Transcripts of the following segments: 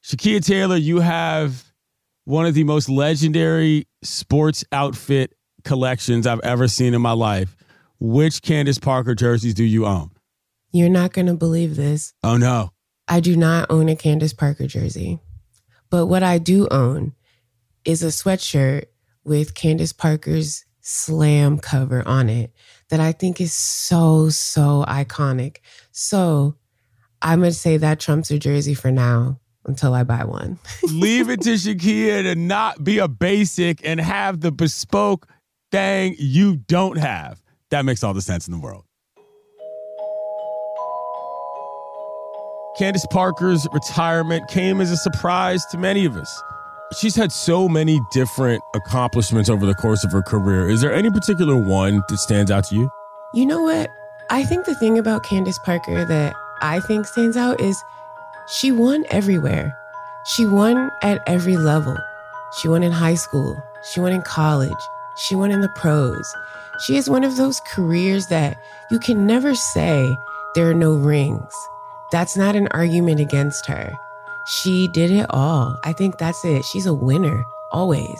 Shakia Taylor, you have one of the most legendary sports outfit collections I've ever seen in my life. Which Candace Parker jerseys do you own? You're not going to believe this. Oh, no. I do not own a Candace Parker jersey. But what I do own is a sweatshirt with Candace Parker's Slam cover on it that I think is so iconic. So I'm going to say that trumps her jersey for now until I buy one. Leave it to Shakia to not be a basic and have the bespoke thing you don't have. That makes all the sense in the world. Candace Parker's retirement came as a surprise to many of us. She's had so many different accomplishments over the course of her career. Is there any particular one that stands out to you? You know what? I think the thing about Candace Parker that I think stands out is she won everywhere. She won at every level. She won in high school. She won in college. She won in the pros. She is one of those careers that you can never say there are no rings. That's not an argument against her. She did it all. I think that's it. She's a winner, always.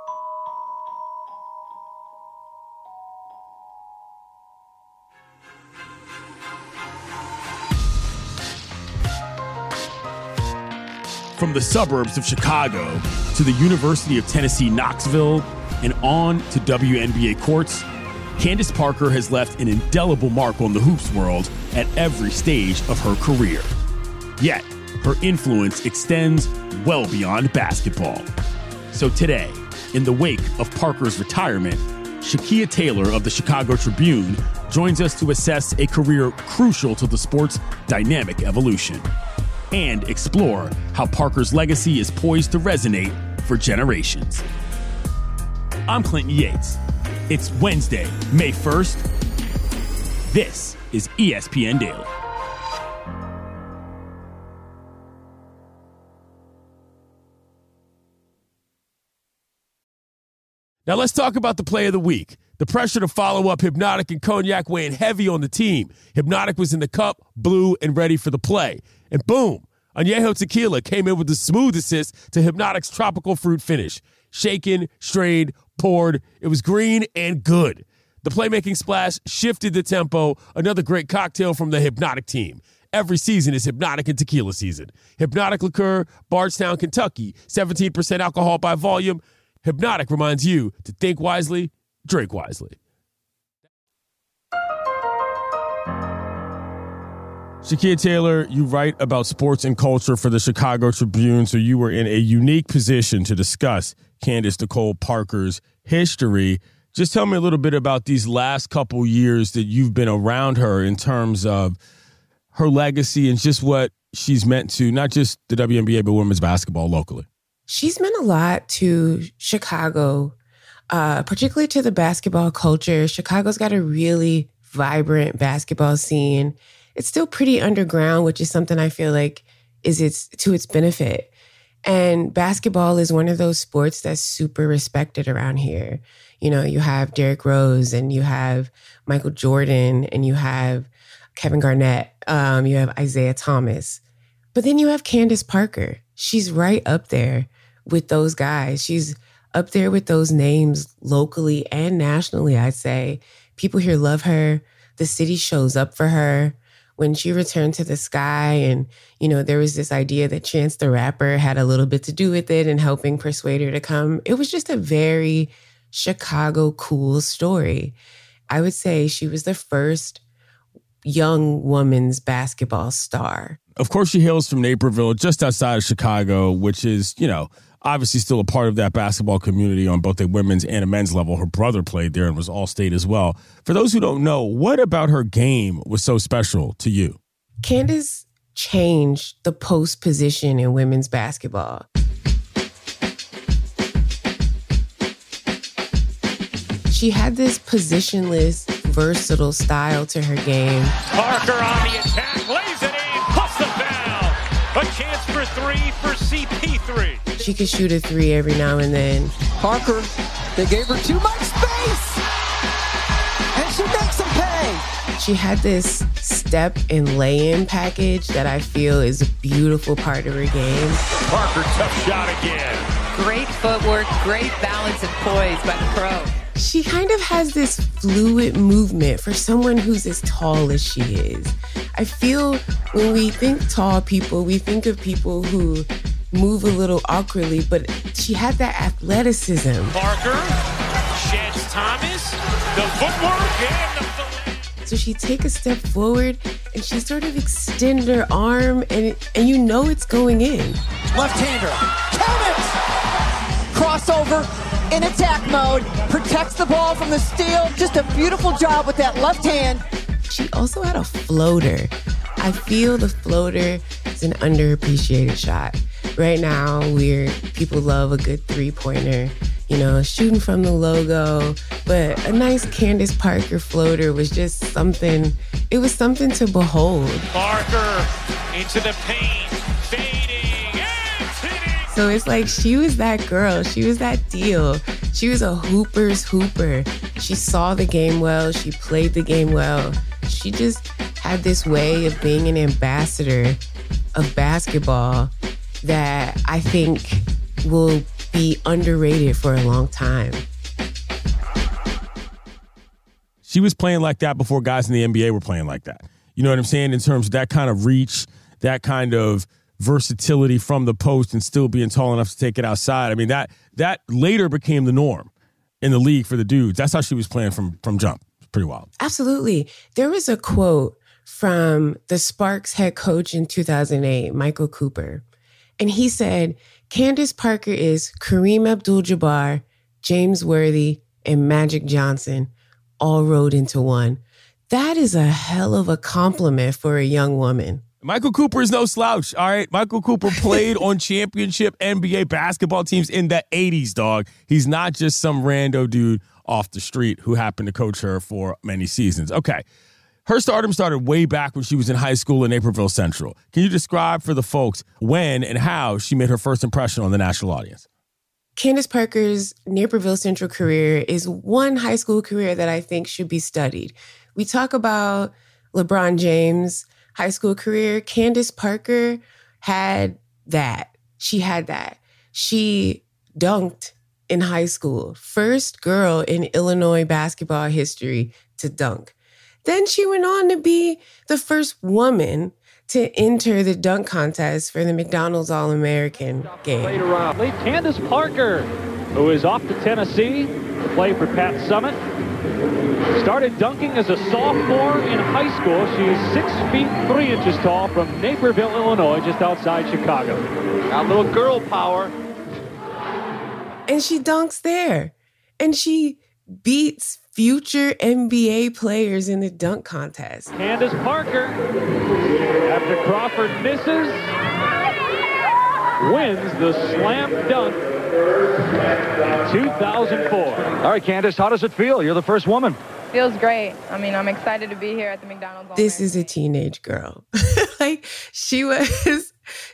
From the suburbs of Chicago to the University of Tennessee, Knoxville, and on to WNBA courts, Candace Parker has left an indelible mark on the hoops world at every stage of her career. Yet, her influence extends well beyond basketball. So today, in the wake of Parker's retirement, Shakia Taylor of the Chicago Tribune joins us to assess a career crucial to the sport's dynamic evolution and explore how Parker's legacy is poised to resonate for generations. I'm Clinton Yates. It's Wednesday, May 1st. This is ESPN Daily. Now let's talk about the play of the week. The pressure to follow up Hypnotic and Cognac weighing heavy on the team. Hypnotic was in the cup, blue, and ready for the play. And boom, Añejo Tequila came in with the smooth assist to Hypnotic's tropical fruit finish. Shaken, strained, poured. It was green and good. The playmaking splash shifted the tempo. Another great cocktail from the Hypnotic team. Every season is Hypnotic and Tequila season. Hypnotic Liqueur, Bardstown, Kentucky. 17% alcohol by volume. Hypnotic reminds you to think wisely, drink wisely. Shakia Taylor, you write about sports and culture for the Chicago Tribune, so you were in a unique position to discuss Candace Nicole Parker's history. Just tell me a little bit about these last couple years that you've been around her in terms of her legacy and just what she's meant to not just the WNBA, but women's basketball locally. She's meant a lot to Chicago, particularly to the basketball culture. Chicago's got a really vibrant basketball scene. It's still pretty underground, which is something I feel like is to its benefit. And basketball is one of those sports that's super respected around here. You know, you have Derrick Rose and you have Michael Jordan and you have Kevin Garnett. You have Isaiah Thomas. But then you have Candace Parker. She's right up there with those guys. She's up there with those names locally and nationally, I'd say. People here love her. The city shows up for her. When she returned to the sky and, you know, there was this idea that Chance the Rapper had a little bit to do with it and helping persuade her to come. It was just a very Chicago cool story. I would say she was the first young woman's basketball star. Of course, she hails from Naperville, just outside of Chicago, which is, you know, obviously still a part of that basketball community on both a women's and a men's level. Her brother played there and was All-State as well. For those who don't know, what about her game was so special to you? Candace changed the post position in women's basketball. She had this positionless, versatile style to her game. Parker on the attack, lays it in, puts the foul. A chance for three for CP3. She could shoot a three every now and then. Parker, they gave her too much space, and she makes them pay. She had this step and lay-in package that I feel is a beautiful part of her game. Parker, tough shot again. Great footwork, great balance and poise by the pro. She kind of has this fluid movement for someone who's as tall as she is. I feel when we think tall people, we think of people who move a little awkwardly, but she had that athleticism. Parker sheds Thomas, the footwork and the So she'd take a step forward and she sort of extend her arm and you know it's going in. Left-hander, count it! Crossover in attack mode, protects the ball from the steal. Just a beautiful job with that left hand. She also had a floater. I feel the floater is an underappreciated shot. Right now, people love a good three-pointer, shooting from the logo. But a nice Candace Parker floater was just something. It was something to behold. Parker into the paint, fading and hitting. So it's like she was that girl. She was that deal. She was a hooper's hooper. She saw the game well. She played the game well. She just had this way of being an ambassador of basketball that I think will be underrated for a long time. She was playing like that before guys in the NBA were playing like that. You know what I'm saying? In terms of that kind of reach, that kind of versatility from the post and still being tall enough to take it outside. I mean, that later became the norm in the league for the dudes. That's how she was playing from jump. It's pretty wild. Absolutely. There was a quote from the Sparks head coach in 2008, Michael Cooper. And he said, Candace Parker is Kareem Abdul-Jabbar, James Worthy, and Magic Johnson all rolled into one. That is a hell of a compliment for a young woman. Michael Cooper is no slouch, all right? Michael Cooper played on championship NBA basketball teams in the 80s, dog. He's not just some rando dude off the street who happened to coach her for many seasons. Okay. Her stardom started way back when she was in high school in Naperville Central. Can you describe for the folks when and how she made her first impression on the national audience? Candace Parker's Naperville Central career is one high school career that I think should be studied. We talk about LeBron James' high school career. Candace Parker had that. She had that. She dunked in high school. First girl in Illinois basketball history to dunk. Then she went on to be the first woman to enter the dunk contest for the McDonald's All-American game. Lead Candace Parker, who is off to Tennessee to play for Pat Summitt. Started dunking as a sophomore in high school. She is 6 feet 3 inches tall from Naperville, Illinois, just outside Chicago. Got a little girl power. And she dunks there. And she beats future NBA players in the dunk contest. Candace Parker, after Crawford misses, wins the slam dunk 2004. All right, Candace, how does it feel? You're the first woman. Feels great. I mean, I'm excited to be here at the McDonald's. This is a teenage girl. Like she was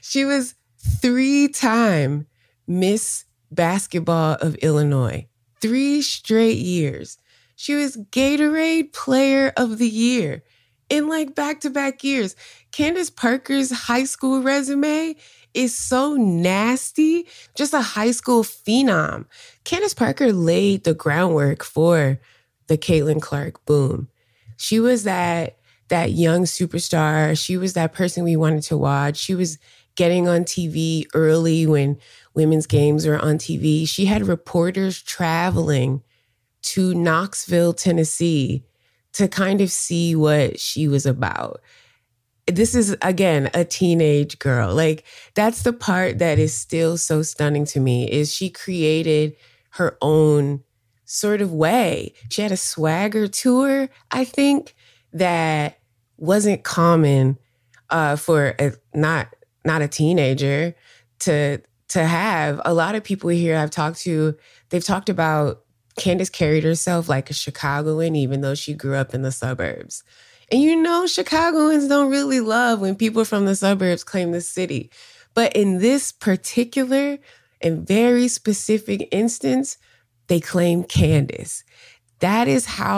3-time Miss Basketball of Illinois. 3 straight years. She was Gatorade Player of the Year in like back-to-back years. Candace Parker's high school resume is so nasty. Just a high school phenom. Candace Parker laid the groundwork for the Caitlin Clark boom. She was that young superstar. She was that person we wanted to watch. She was getting on TV early when women's games were on TV. She had reporters traveling to Knoxville, Tennessee to kind of see what she was about. This is, again, a teenage girl. Like, that's the part that is still so stunning to me, is she created her own sort of way. She had a swagger to her, I think, that wasn't common for not a teenager to have. A lot of people here I've talked to, they've talked about Candace carried herself like a Chicagoan, even though she grew up in the suburbs. And you know, Chicagoans don't really love when people from the suburbs claim the city. But in this particular and very specific instance, they claim Candace. That is how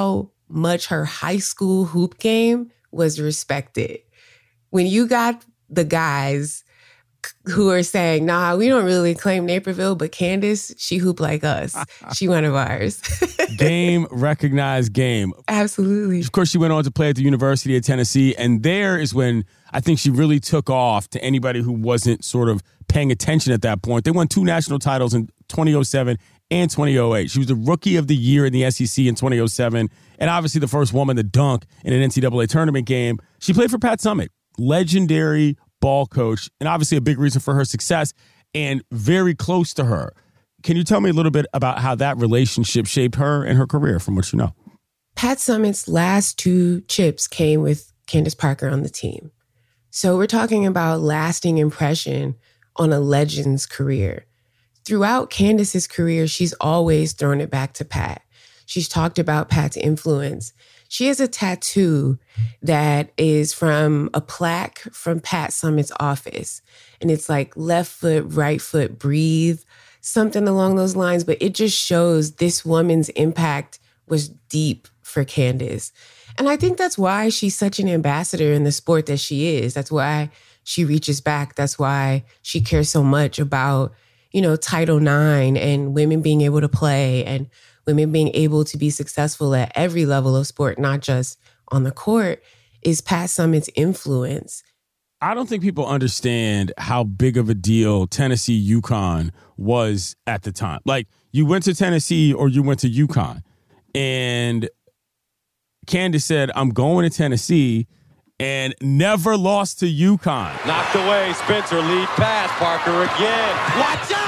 much her high school hoop game was respected. When you got the guys who are saying, nah, we don't really claim Naperville, but Candace, she hoop like us. She one of ours. Game, recognized game. Absolutely. Of course, she went on to play at the University of Tennessee, and there is when I think she really took off to anybody who wasn't sort of paying attention at that point. They won 2 national titles in 2007 and 2008. She was the Rookie of the Year in the SEC in 2007, and obviously the first woman to dunk in an NCAA tournament game. She played for Pat Summitt, legendary ball coach, and obviously a big reason for her success and very close to her. Can you tell me a little bit about how that relationship shaped her and her career from what you know? Pat Summitt's last 2 chips came with Candace Parker on the team. So we're talking about lasting impression on a legend's career. Throughout Candace's career, she's always thrown it back to Pat. She's talked about Pat's influence. She has a tattoo that is from a plaque from Pat Summitt's office. And it's like left foot, right foot, breathe, something along those lines. But it just shows this woman's impact was deep for Candace. And I think that's why she's such an ambassador in the sport that she is. That's why she reaches back. That's why she cares so much about, Title IX and women being able to play and women being able to be successful at every level of sport, not just on the court, is Pat Summitt's influence. I don't think people understand how big of a deal Tennessee UConn was at the time. Like, you went to Tennessee or you went to UConn, and Candace said, I'm going to Tennessee, and never lost to UConn. Knocked away, Spencer, lead pass, Parker again. Watch out!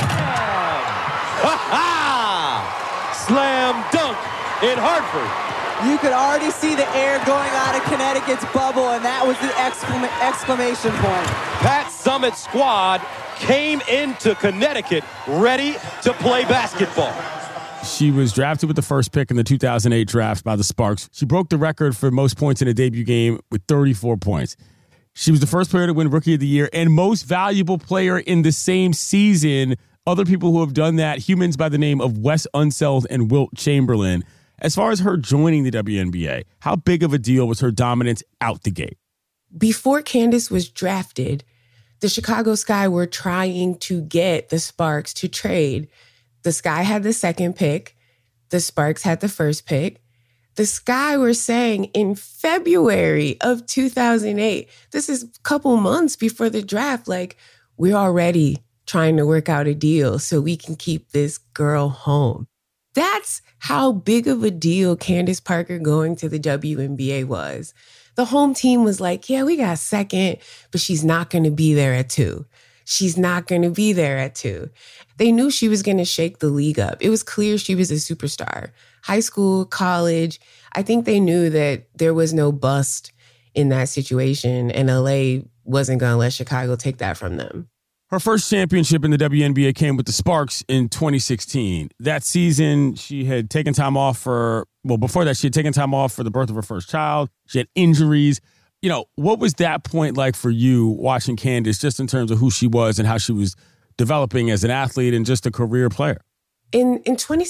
Slam dunk in Hartford. You could already see the air going out of Connecticut's bubble, and that was the exclamation point. Pat Summitt's squad came into Connecticut ready to play basketball. She was drafted with the first pick in the 2008 draft by the Sparks. She broke the record for most points in a debut game with 34 points. She was the first player to win Rookie of the Year and most valuable player in the same season. Other people who have done that, humans by the name of Wes Unseld and Wilt Chamberlain. As far as her joining the WNBA, how big of a deal was her dominance out the gate? Before Candace was drafted, the Chicago Sky were trying to get the Sparks to trade. The Sky had the second pick. The Sparks had the first pick. The Sky were saying in February of 2008, this is a couple months before the draft, like, we're already trying to work out a deal so we can keep this girl home. That's how big of a deal Candace Parker going to the WNBA was. The home team was like, yeah, we got second, but she's not going to be there at 2. She's not going to be there at 2. They knew she was going to shake the league up. It was clear she was a superstar. High school, college, I think they knew that there was no bust in that situation, and LA wasn't going to let Chicago take that from them. Her first championship in the WNBA came with the Sparks in 2016. That season, she had taken time off before that, she had taken time off for the birth of her first child. She had injuries. What was that point like for you watching Candace, just in terms of who she was and how she was developing as an athlete and just a career player? In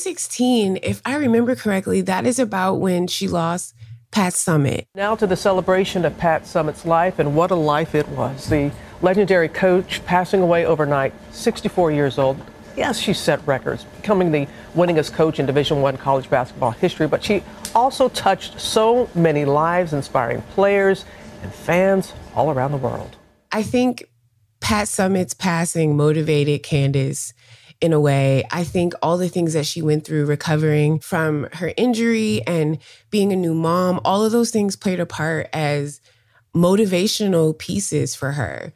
2016, if I remember correctly, that is about when she lost Pat Summitt. Now to the celebration of Pat Summitt's life, and what a life it was. The legendary coach passing away overnight, 64 years old. Yes, she set records, becoming the winningest coach in Division I college basketball history, but she also touched so many lives, inspiring players and fans all around the world. I think Pat Summitt's passing motivated Candace in a way. I think all the things that she went through recovering from her injury and being a new mom, all of those things played a part as motivational pieces for her.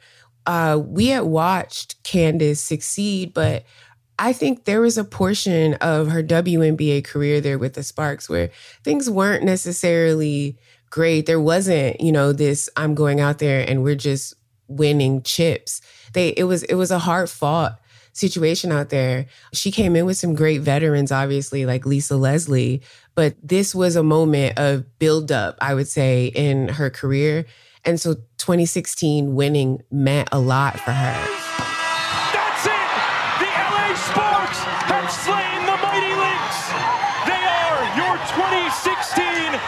We had watched Candace succeed, but I think there was a portion of her WNBA career there with the Sparks where things weren't necessarily great. There wasn't, this I'm going out there and we're just winning chips. It was a hard-fought situation out there. She came in with some great veterans, obviously, like Lisa Leslie, but this was a moment of build-up, I would say, in her career. And so 2016 winning meant a lot for her. That's it! The LA Sparks have slain the Mighty Lynx. They are your 2016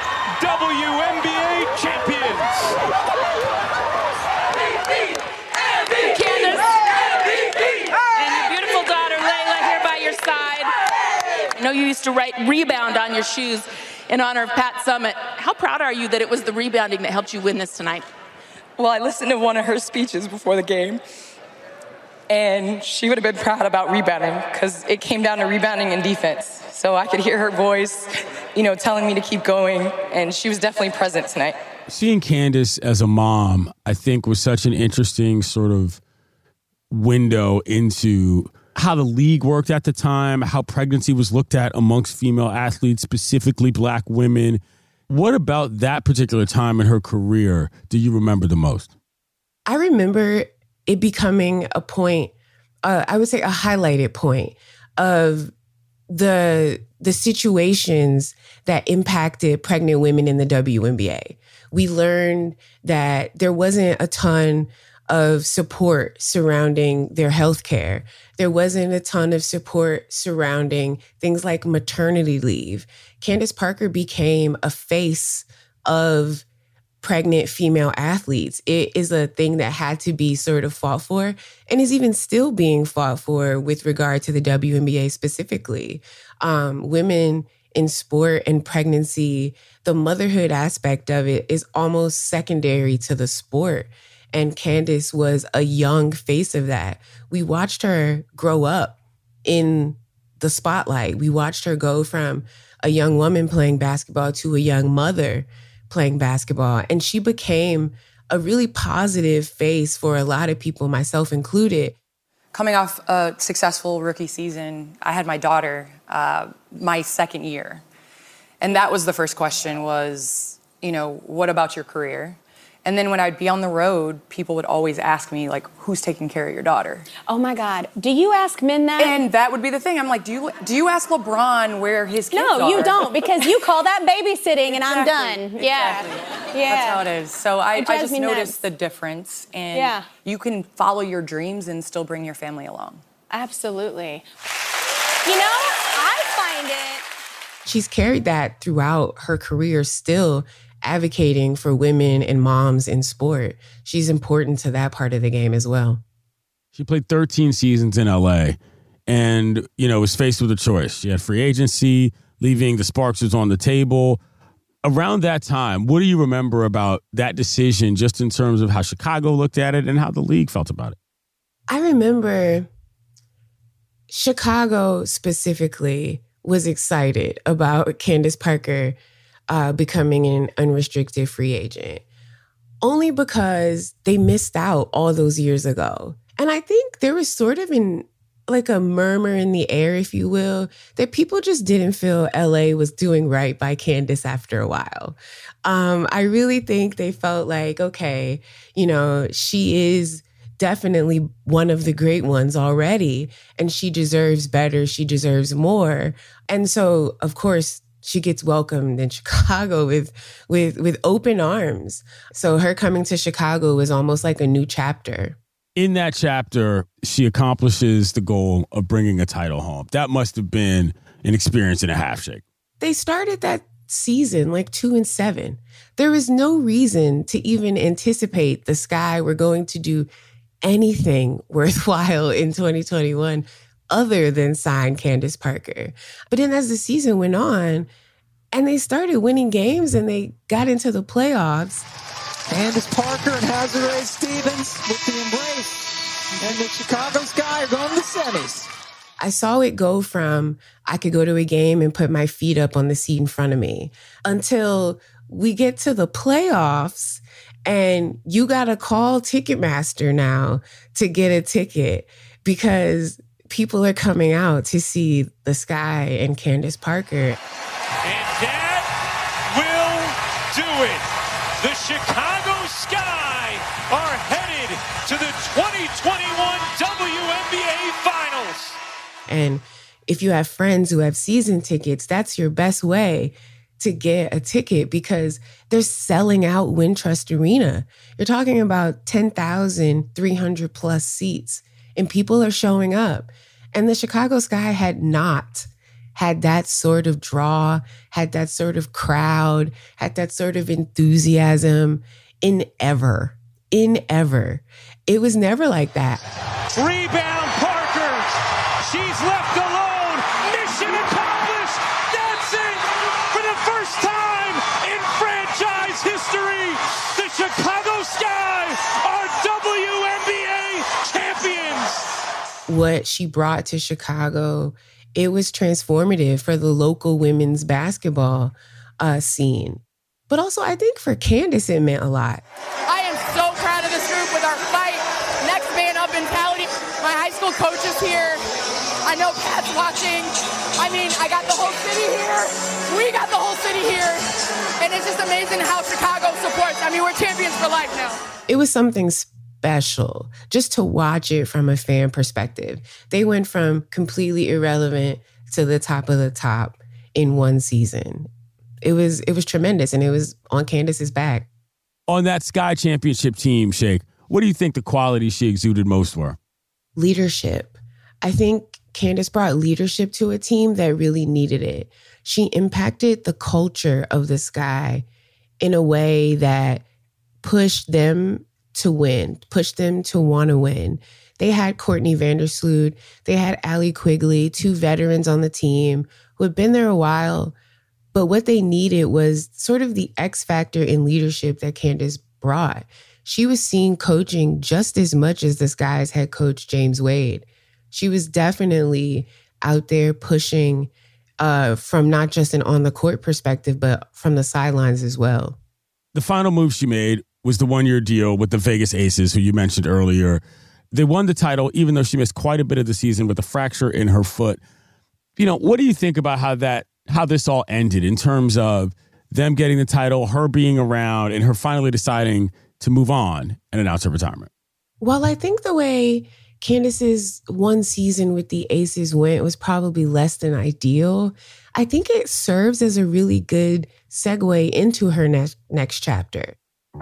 WNBA champions. Candace, and your beautiful daughter Layla here by your side. I know you used to write rebound on your shoes in honor of Pat Summitt. How proud are you that it was the rebounding that helped you win this tonight? Well, I listened to one of her speeches before the game, and she would have been proud about rebounding because it came down to rebounding and defense. So I could hear her voice, telling me to keep going, and she was definitely present tonight. Seeing Candace as a mom, I think, was such an interesting sort of window into how the league worked at the time, how pregnancy was looked at amongst female athletes, specifically Black women. What about that particular time in her career do you remember the most? I remember it becoming a point, I would say a highlighted point of the situations that impacted pregnant women in the WNBA. We learned that there wasn't a ton of support surrounding their health care. There wasn't a ton of support surrounding things like maternity leave. Candace Parker became a face of pregnant female athletes. It is a thing that had to be sort of fought for and is even still being fought for with regard to the WNBA specifically. Women in sport and pregnancy, the motherhood aspect of it is almost secondary to the sport. And Candace was a young face of that. We watched her grow up in the spotlight. We watched her go from a young woman playing basketball to a young mother playing basketball. And she became a really positive face for a lot of people, myself included. Coming off a successful rookie season, I had my daughter my second year. And that was the first question was, what about your career? And then when I'd be on the road, people would always ask me, like, who's taking care of your daughter? Oh, my God. Do you ask men that? And that would be the thing. I'm like, do you ask LeBron where his kids are? No, you don't, because you call that babysitting and I'm done. Exactly. Yeah. That's how it is. So I just noticed the difference. And you can follow your dreams and still bring your family along. Absolutely. I find it. She's carried that throughout her career still, advocating for women and moms in sport. She's important to that part of the game as well. She played 13 seasons in LA and, was faced with a choice. She had free agency, leaving the Sparks was on the table. Around that time, what do you remember about that decision, just in terms of how Chicago looked at it and how the league felt about it? I remember Chicago specifically was excited about Candace Parker becoming an unrestricted free agent, only because they missed out all those years ago. And I think there was sort of a murmur in the air, if you will, that people just didn't feel LA was doing right by Candace after a while. I really think they felt like, okay, she is definitely one of the great ones already, and she deserves better. She deserves more. And so, of course, she gets welcomed in Chicago with open arms. So her coming to Chicago was almost like a new chapter. In that chapter, she accomplishes the goal of bringing a title home. That must have been an experience and a half, Shake. They started that season 2-7. There was no reason to even anticipate the Sky were going to do anything worthwhile in 2021 other than sign Candace Parker. But then as the season went on and they started winning games and they got into the playoffs. Candace Parker and Hazare Stevens with the embrace. And the Chicago Sky are going to the semis. I saw it go from I could go to a game and put my feet up on the seat in front of me until we get to the playoffs and you got to call Ticketmaster now to get a ticket because people are coming out to see the Sky and Candace Parker. And that will do it. The Chicago Sky are headed to the 2021 WNBA Finals. And if you have friends who have season tickets, that's your best way to get a ticket because they're selling out Wintrust Arena. You're talking about 10,300 plus seats and people are showing up. And the Chicago Sky had not had that sort of draw, had that sort of crowd, had that sort of enthusiasm in ever. It was never like that. Rebound, Parker. She's left alone. Mission accomplished. That's it. For the first time in franchise history, the Chicago Sky are WNBA champions. What she brought to Chicago, it was transformative for the local women's basketball scene. But also, I think for Candace, it meant a lot. I am so proud of this group with our fight, next man up mentality. My high school coach is here. I know Pat's watching. I mean, I got the whole city here. We got the whole city here. And it's just amazing how Chicago supports. I mean, we're champions for life now. It was something special just to watch it from a fan perspective. They went from completely irrelevant to the top of the top in one season. It was tremendous, and it was on Candace's back. On that Sky Championship team, Shake, what do you think the qualities she exuded most were? Leadership. I think Candace brought leadership to a team that really needed it. She impacted the culture of the Sky in a way that pushed them to win, pushed them to want to win. They had Courtney Vandersloot, they had Allie Quigley, two veterans on the team who had been there a while. But what they needed was sort of the X factor in leadership that Candace brought. She was seeing coaching just as much as the Sky's head coach, James Wade. She was definitely out there pushing from not just an on-the-court perspective, but from the sidelines as well. The final move she made was the one-year deal with the Vegas Aces, who you mentioned earlier. They won the title, even though she missed quite a bit of the season with a fracture in her foot. You know, what do you think about how this all ended in terms of them getting the title, her being around, and her finally deciding to move on and announce her retirement? Well, I think the way Candace's one season with the Aces went was probably less than ideal. I think it serves as a really good segue into her next chapter.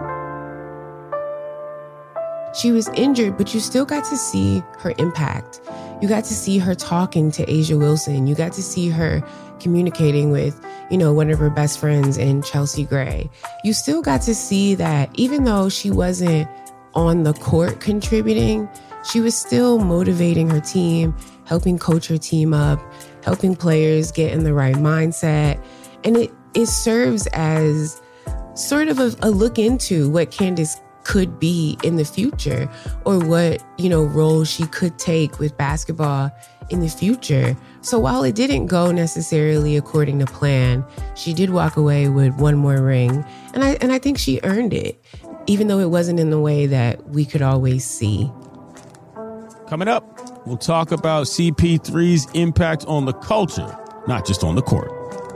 She was injured, but you still got to see her impact. You got to see her talking to A'ja Wilson. You got to see her communicating with, one of her best friends in Chelsea Gray. You still got to see that even though she wasn't on the court contributing, she was still motivating her team, helping coach her team up, helping players get in the right mindset. And it serves as sort of a look into what Candace could be in the future, or what, role she could take with basketball in the future. So while it didn't go necessarily according to plan, she did walk away with one more ring. And I think she earned it, even though it wasn't in the way that we could always see. Coming up, we'll talk about CP3's impact on the culture, not just on the court.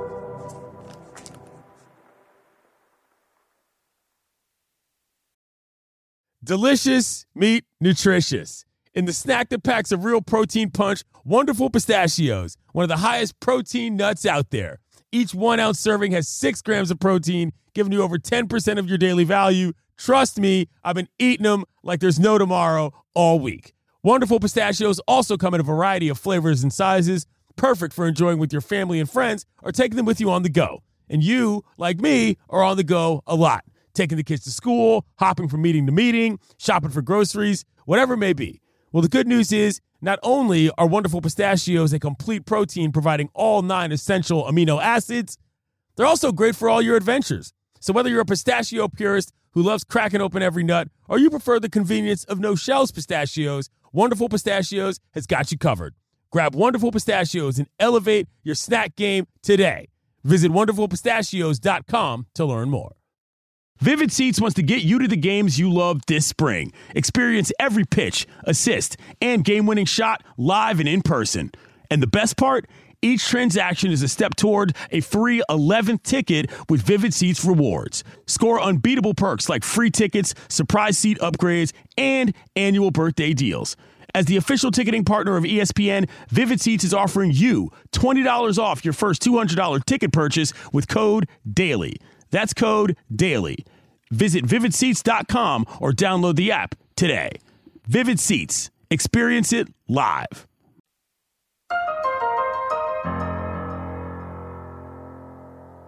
Delicious meat, nutritious. In the snack that packs a real protein punch, Wonderful Pistachios, one of the highest protein nuts out there. Each 1 ounce serving has 6 grams of protein, giving you over 10% of your daily value. Trust me, I've been eating them like there's no tomorrow all week. Wonderful Pistachios also come in a variety of flavors and sizes, perfect for enjoying with your family and friends or taking them with you on the go. And you, like me, are on the go a lot. Taking the kids to school, hopping from meeting to meeting, shopping for groceries, whatever it may be. Well, the good news is not only are Wonderful Pistachios a complete protein providing all 9 essential amino acids, they're also great for all your adventures. So whether you're a pistachio purist who loves cracking open every nut, or you prefer the convenience of no-shells pistachios, Wonderful Pistachios has got you covered. Grab Wonderful Pistachios and elevate your snack game today. Visit WonderfulPistachios.com to learn more. Vivid Seats wants to get you to the games you love this spring. Experience every pitch, assist, and game-winning shot live and in person. And the best part? Each transaction is a step toward a free 11th ticket with Vivid Seats rewards. Score unbeatable perks like free tickets, surprise seat upgrades, and annual birthday deals. As the official ticketing partner of ESPN, Vivid Seats is offering you $20 off your first $200 ticket purchase with code DAILY. That's code DAILY. Visit vividseats.com or download the app today. Vivid Seats. Experience it live.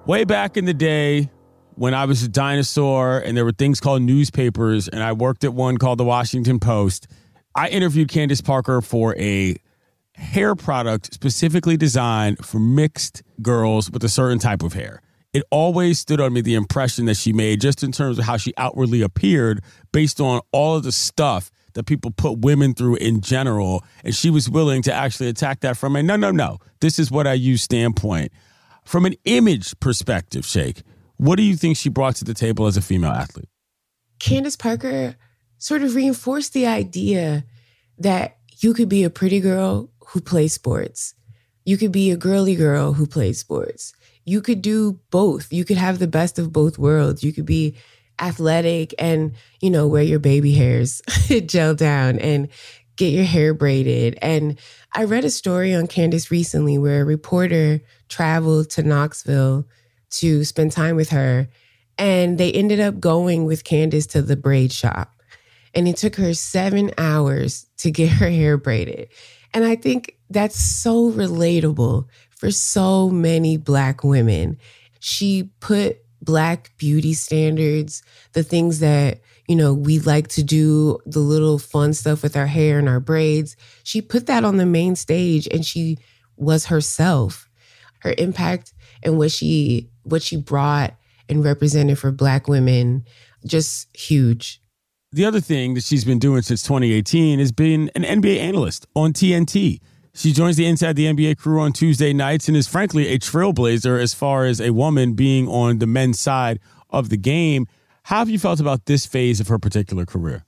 Way back in the day when I was a dinosaur and there were things called newspapers and I worked at one called the Washington Post, I interviewed Candace Parker for a hair product specifically designed for mixed girls with a certain type of hair. It always stood on me, the impression that she made just in terms of how she outwardly appeared based on all of the stuff that people put women through in general. And she was willing to actually attack that from a no, this is what I use standpoint. From an image perspective, Shake, what do you think she brought to the table as a female athlete? Candace Parker sort of reinforced the idea that you could be a pretty girl who plays sports. You could be a girly girl who plays sports. You could do both. You could have the best of both worlds. You could be athletic and, wear your baby hairs gel down and get your hair braided. And I read a story on Candace recently where a reporter traveled to Knoxville to spend time with her. And they ended up going with Candace to the braid shop. And it took her 7 hours to get her hair braided. And I think that's so relatable for so many Black women. She put Black beauty standards, the things that, we like to do, the little fun stuff with our hair and our braids. She put that on the main stage and she was herself. Her impact and what she brought and represented for Black women, just huge. The other thing that she's been doing since 2018 is being an NBA analyst on TNT. She joins the Inside the NBA crew on Tuesday nights and is frankly a trailblazer as far as a woman being on the men's side of the game. How have you felt about this phase of her particular career?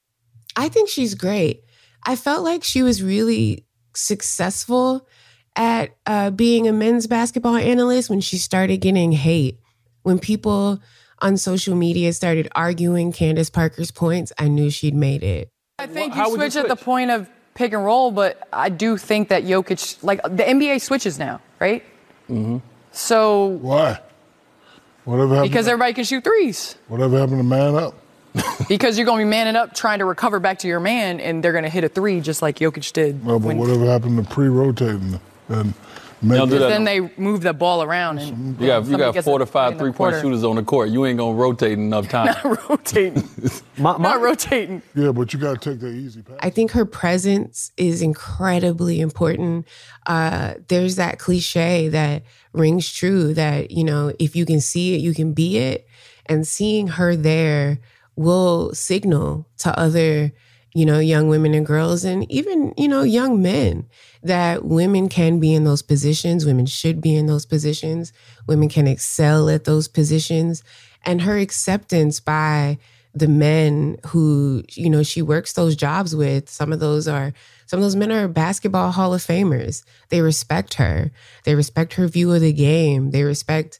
I think she's great. I felt like she was really successful at being a men's basketball analyst when she started getting hate. When people on social media started arguing Candace Parker's points, I knew she'd made it. I think you switch at the point of pick and roll, but I do think that Jokic, the NBA switches now, right? Mm-hmm. So why? Whatever happened? Because everybody can shoot threes. Whatever happened to man up? Because you're going to be manning up, trying to recover back to your man, and they're going to hit a three just like Jokic did. Well, but whatever happened to pre-rotating and then they move the ball around. And you got 4 to 5 3-point shooters on the court. You ain't going to rotate enough time. Not rotating. Not rotating. Yeah, but you got to take that easy pass. I think her presence is incredibly important. There's that cliche that rings true that, if you can see it, you can be it. And seeing her there will signal to other, young women and girls and even, young men that women can be in those positions. Women should be in those positions. Women can excel at those positions. And her acceptance by the men who, she works those jobs with, some of those men are basketball Hall of Famers. They respect her. They respect her view of the game. They respect,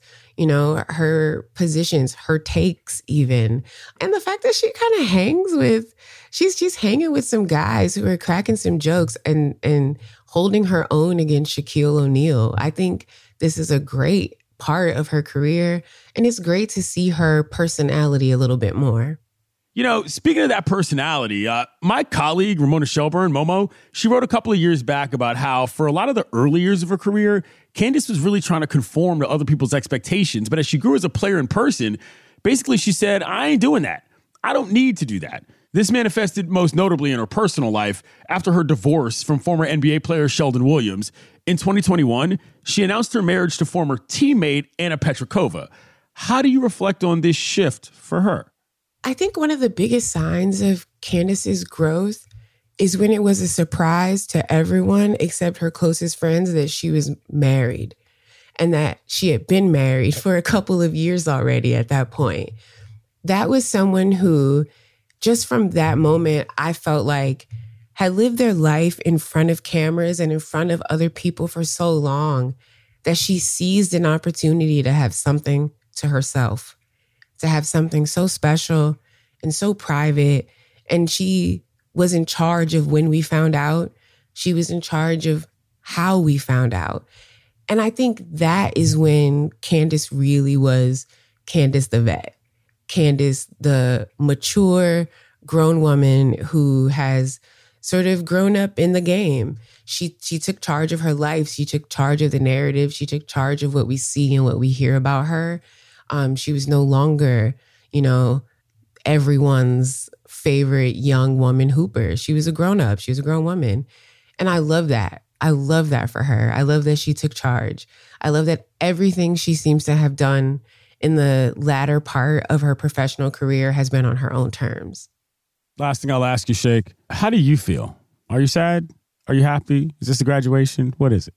her positions, her takes even. And the fact that she kind of hangs with, she's hanging with some guys who are cracking some jokes and holding her own against Shaquille O'Neal. I think this is a great part of her career. And it's great to see her personality a little bit more. Speaking of that personality, my colleague, Ramona Shelburne, Momo, she wrote a couple of years back about how for a lot of the early years of her career, Candace was really trying to conform to other people's expectations. But as she grew as a player in person, basically she said, I ain't doing that. I don't need to do that. This manifested most notably in her personal life after her divorce from former NBA player Sheldon Williams. In 2021, she announced her marriage to former teammate Anna Petrikova. How do you reflect on this shift for her? I think one of the biggest signs of Candace's growth is when it was a surprise to everyone except her closest friends that she was married and that she had been married for a couple of years already at that point. That was someone who, just from that moment, I felt like had lived their life in front of cameras and in front of other people for so long that she seized an opportunity to have something to herself, to have something so special and so private. And she was in charge of when we found out. She was in charge of how we found out. And I think that is when Candace really was Candace the vet. Candace, the mature, grown woman who has sort of grown up in the game. She took charge of her life. She took charge of the narrative. She took charge of what we see and what we hear about her. She was no longer, everyone's favorite young woman hooper. She was a grown-up. She was a grown woman. And I love that. I love that for her. I love that she took charge. I love that everything she seems to have done in the latter part of her professional career has been on her own terms. Last thing I'll ask you, Shake, how do you feel? Are you sad? Are you happy? Is this a graduation? What is it?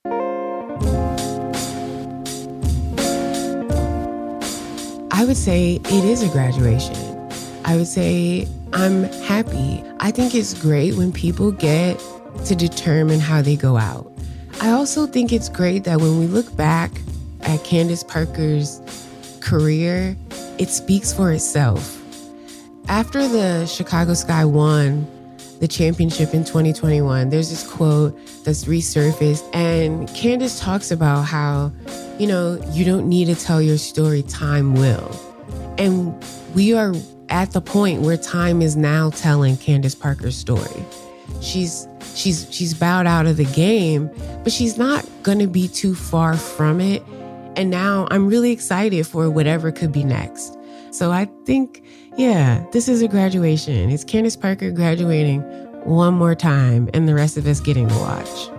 I would say it is a graduation. I would say I'm happy. I think it's great when people get to determine how they go out. I also think it's great that when we look back at Candace Parker's career, it speaks for itself. After the Chicago Sky won the championship in 2021, there's this quote that's resurfaced, and Candace talks about how, you don't need to tell your story, time will. And we are at the point where time is now telling Candace Parker's story. She's bowed out of the game, but she's not going to be too far from it. And now I'm really excited for whatever could be next. So I think, this is a graduation. It's Candace Parker graduating one more time and the rest of us getting to watch.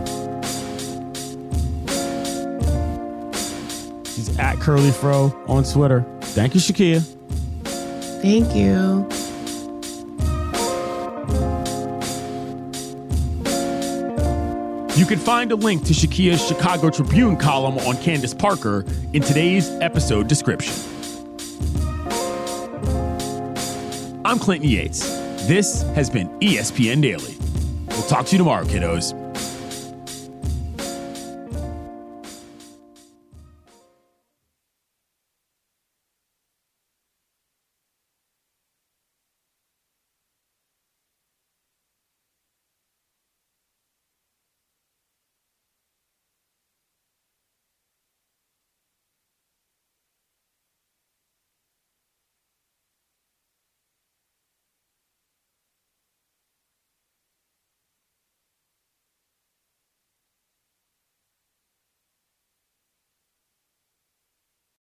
She's at Curly Fro on Twitter. Thank you, Shakia. Thank you. You can find a link to Shakia's Chicago Tribune column on Candace Parker in today's episode description. I'm Clinton Yates. This has been ESPN Daily. We'll talk to you tomorrow, kiddos.